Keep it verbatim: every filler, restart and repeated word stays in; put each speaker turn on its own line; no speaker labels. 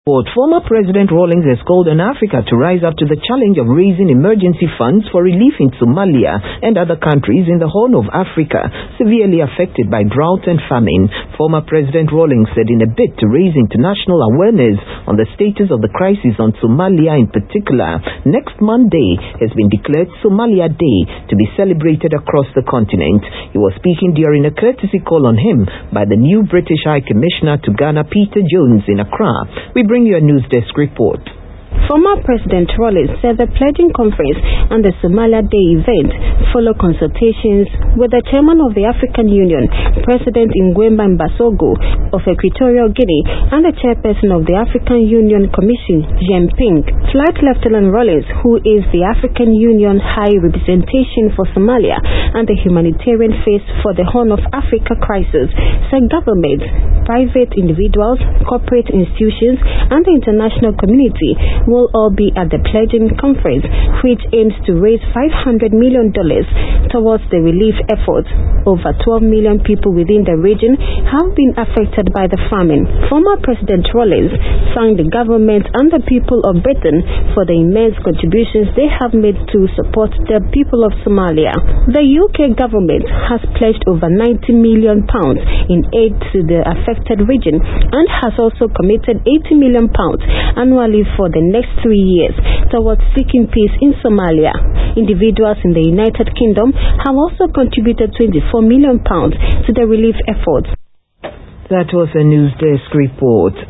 But former President Rawlings has called on Africa to rise up to the challenge of raising emergency funds for relief in Somalia and other countries in the Horn of Africa severely affected by drought and famine. Former President Rawlings said in a bid to raise international awareness on the status of the crisis on Somalia in particular, next Monday has been declared Somalia Day to be celebrated across the continent. He was speaking during a courtesy call on him by the new British High Commissioner to Ghana, Peter Jones, in Accra. We bring you a news desk report.
Former President Rawlings said the pledging conference and the Somalia Day event follow consultations with the chairman of the African Union, President Nguema Mbasogo of Equatorial Guinea, and the chairperson of the African Union Commission, Jean Ping. Flight Lieutenant Rawlings, who is the African Union High Representation for Somalia and the humanitarian face for the Horn of Africa crisis, said governments, private individuals, corporate institutions, and the international community will all be at the pledging conference, which aims to raise five hundred million dollars towards the relief efforts. Over twelve million people within the region have been affected by the famine. Former President Rawlings thanked the government and the people of Britain for the immense contributions they have made to support the people of Somalia. The U K government has pledged over ninety million pounds in aid to the affected region and has also committed eighty million pounds annually for the next three years towards seeking peace in Somalia. Individuals in the United Kingdom have also contributed twenty-four million pounds to the relief efforts.
That was a news desk report.